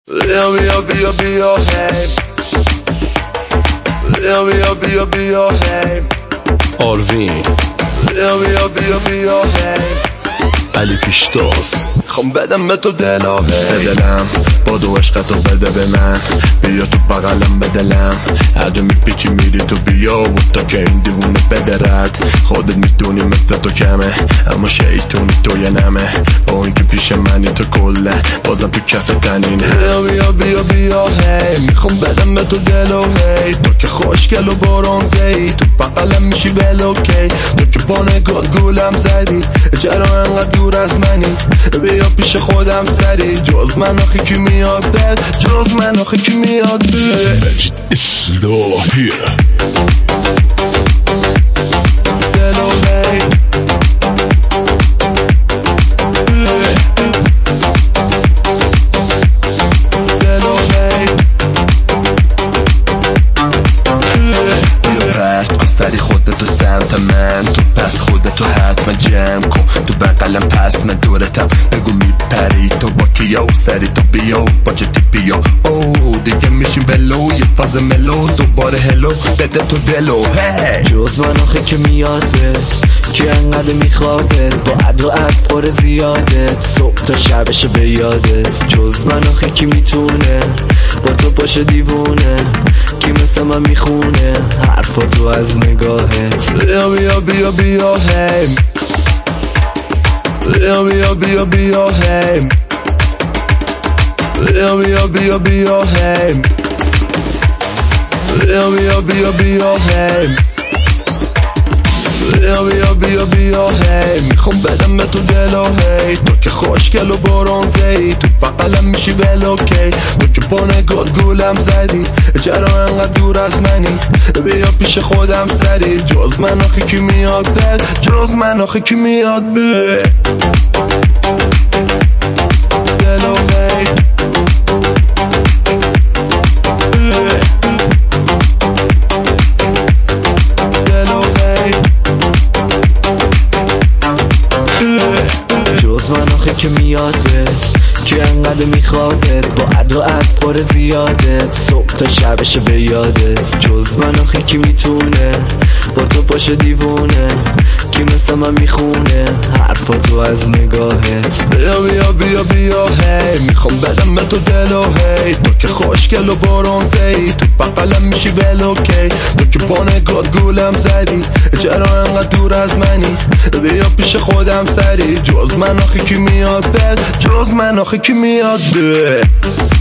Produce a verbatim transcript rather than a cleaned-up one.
بیا بیا بیا بیا هی بیا بیا بیا بیا هی آروین بیا بیا بیا بیا هی علی پیشتاز خوام بدم به تو دلا هی دلم با دو عشقتو بده به من، بیا تو بغلم به دلم، هر جا میپیچی میری تو بیا و تا که این دیوونه بدرد. خودت میدونی مثل تو کمه اما شیطونی تو یه نمه، با اینکه پیش منی تو کله بازم تو کف تنینه. بیا بیا بیا بیا هی میخوام بدم به تو دلا هی تو که خوشگل و برونزه‌ای تو بغلم میشی ولوکی، تو که با نگات گولم زدی چرا انقدر دور از منی، بیا پیش خودم سری جز من آخی کی میاد بد جز من آخی کی میاد بد اصلاحیه دلو هی دلو هی بیا پرت کن سری خودتو سمت من، تو پس خودتو حتما جمع کن تو بغلم پس من دورتم، بگو میپری تو با کیا و سری تو بیا با جدی بیا او دیگه میشیم بلو یه فاز ملو دوباره هلو بده تو دلو هی جز من آخه که میاد به که انقدر میخوادت با عد و عد پر زیادت صبح تا شبش به یادت، جز من آخه که میتونه با تو باشه دیوونه کی مثل من میخونه حرفا تو از نگاهت. بیا بیا بیا بیا هی بیا بیا بیا بیا هی بیا بیا بیا بیا هی بیا بیا بیا بیا هی بیا بیا بیا بیا هی میخوام بدم به تو دلا هی تو که خوشگل و برونزه‌ای تو بغلم میشی ولوکی، تو که با نگات گولم زدی چرا انقدر دور از منی، بیا پیش خودم سری جز من آخی کی میاد بد جز من آخی کی میاد بد دلو هی دلو هی جز من آخه که میاد به که انقدر میخوادت با عد و عد پر زیادت صبح تا شبش به یادت، جز من آخه که میتونه با تو باشه دیوونه کی مثل من میخونه حرفا تو از نگاهت. بیا بیا بیا بیا هی میخوام بدم به تو دلا هی تو که خوشگل و برونزه‌ای تو بغلم میشی ولوکی، تو که با نگات گولم زدی چرا انقدر دور از منی، بیا پیش خودم سری جز من آخی کی میاد بد جز من آخی کی میاد بد